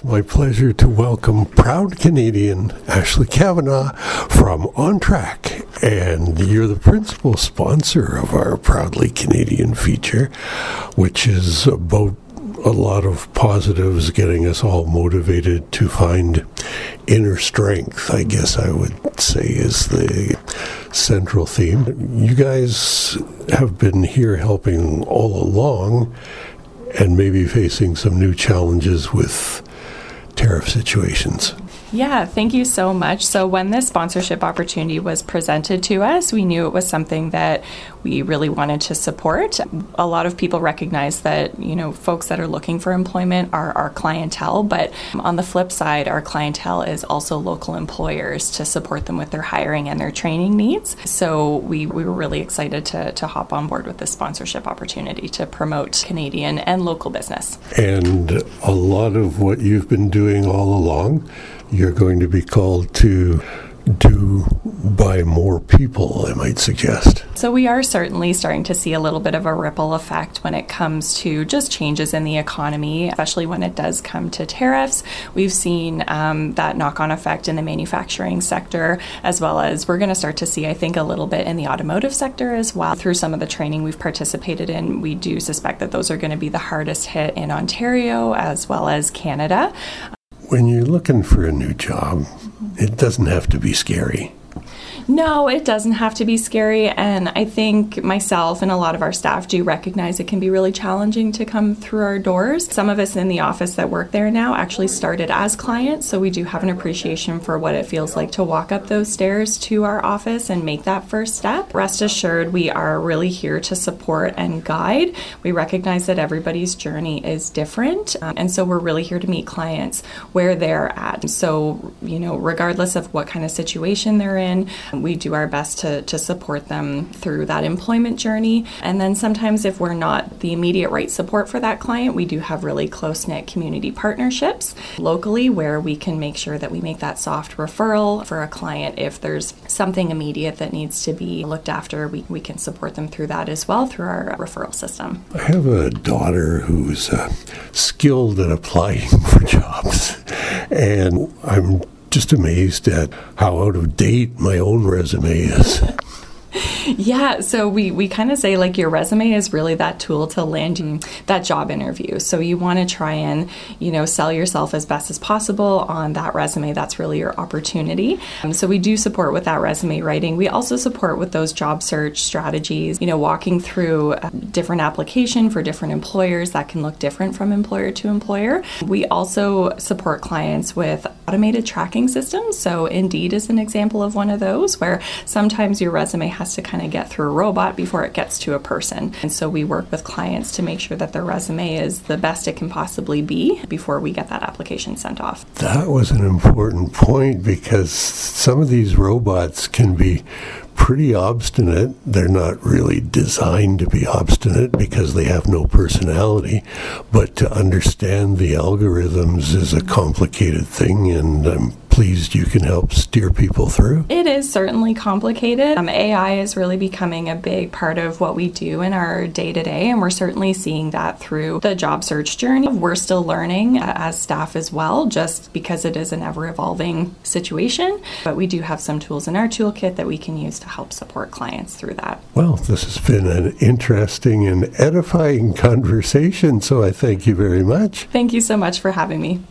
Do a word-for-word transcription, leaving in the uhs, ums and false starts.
My pleasure to welcome proud Canadian Ashley Kavanagh from On Track, and you're the principal sponsor of our Proudly Canadian feature, which is about a lot of positives, getting us all motivated to find inner strength, I guess I would say is the central theme. You guys have been here helping all along and maybe facing some new challenges with tariff situations. Yeah, thank you so much. So when this sponsorship opportunity was presented to us, we knew it was something that we really wanted to support. A lot of people recognize that, you know, folks that are looking for employment are our clientele, but on the flip side, our clientele is also local employers to support them with their hiring and their training needs. So we, we were really excited to, to hop on board with this sponsorship opportunity to promote Canadian and local business. And a lot of what you've been doing all along, you're going to be called to do by more people, I might suggest. So we are certainly starting to see a little bit of a ripple effect when it comes to just changes in the economy, especially when it does come to tariffs. We've seen um, that knock-on effect in the manufacturing sector, as well as we're going to start to see, I think, a little bit in the automotive sector as well. Through some of the training we've participated in, we do suspect that those are going to be the hardest hit in Ontario as well as Canada. When you're looking for a new job, it doesn't have to be scary. No, it doesn't have to be scary, and I think myself and a lot of our staff do recognize it can be really challenging to come through our doors. Some of us in the office that work there now actually started as clients, so we do have an appreciation for what it feels like to walk up those stairs to our office and make that first step. Rest assured, we are really here to support and guide. We recognize that everybody's journey is different, um, and so we're really here to meet clients where they're at. So, you know, regardless of what kind of situation they're in, we do our best to, to support them through that employment journey. And then sometimes if we're not the immediate right support for that client, we do have really close-knit community partnerships locally where we can make sure that we make that soft referral for a client. If there's something immediate that needs to be looked after, we, we can support them through that as well through our referral system. I have a daughter who's uh, skilled at applying for jobs, and I'm just amazed at how out of date my own resume is. Yeah, so we, we kind of say like your resume is really that tool to land you that job interview. So you want to try and, you know, sell yourself as best as possible on that resume. That's really your opportunity. Um, so we do support with that resume writing. We also support with those job search strategies, you know, walking through a different application for different employers that can look different from employer to employer. We also support clients with automated tracking systems. So Indeed is an example of one of those where sometimes your resume has to kind of get through a robot before it gets to a person. And so we work with clients to make sure that their resume is the best it can possibly be before we get that application sent off. That was an important point because some of these robots can be pretty obstinate. They're not really designed to be obstinate because they have no personality, but to understand the algorithms is a complicated thing, and I'm pleased you can help steer people through. It is certainly complicated. Um, A I is really becoming a big part of what we do in our day-to-day, and we're certainly seeing that through the job search journey. We're still learning uh, as staff as well, just because it is an ever-evolving situation, but we do have some tools in our toolkit that we can use to help support clients through that. Well, this has been an interesting and edifying conversation, so I thank you very much. Thank you so much for having me.